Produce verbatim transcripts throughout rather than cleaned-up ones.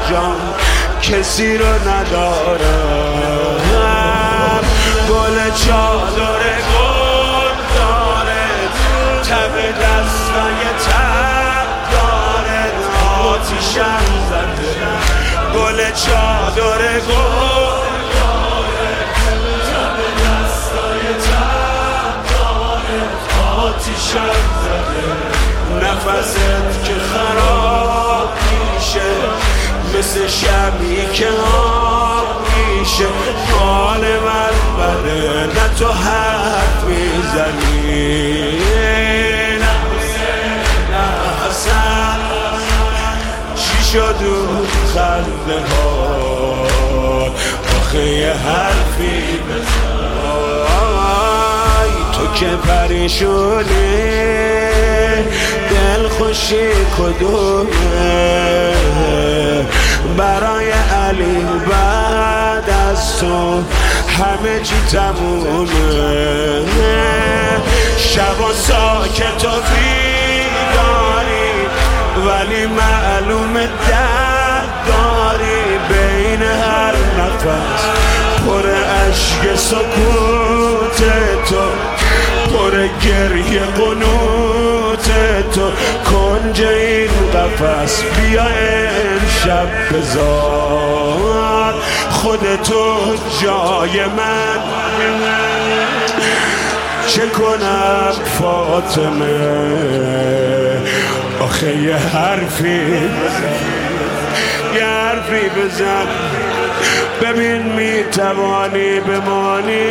جان کسی رو ندارم. گل چادر گل داره، تب دستای تب داره، آتیشم زده. گل چادر گل داره، تب دستای تب داره، آتیشم زده. نفست که خراب میشه مثل شمی که آب میشه. حال من بده نه تو حرف میزنی، نه حسین نه حسن. چی شد اون خنده ها؟ آخه یه حرفی بزن. تو که پریشونی دل خوشی کدومه؟ برای علی بعد از تو همه چی تمومه. شبا ساکت و بیداری ولی معلوم درد داری. بین هر نفس پر عشق سکوت تو، پر گریه قنوت تو. کنج این قفس بیا امشب بذار خودتو جای من. چه کنم فاطمه؟ آخه یه حرفی بزن، یه حرفی بزن. ببین میتوانی بمانی،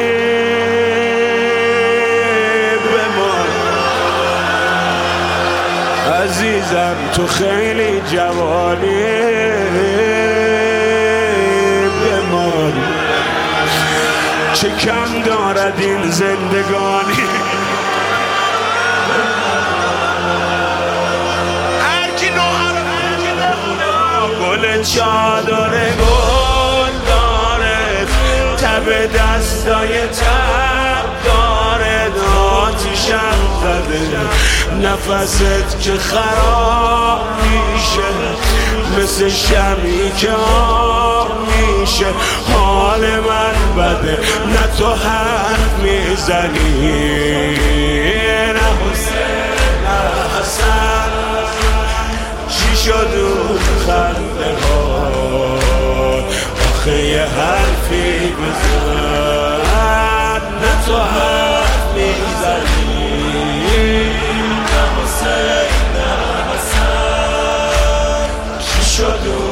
عزیزم تو خیلی جوانی. بمان چه کم دارد این زندگانی. هرکی نوهر گل چادر گل داره، تب دستای تب داره، آتیشم زده. نفست که خراب میشه مثل شمی که آب میشه. حال من بده نه تو حرف میزنی، نه حسین نه حسن. چی شد اون خنده ها؟ آخه یه حرفی بزن، نه تو حرف میزنی. چی شد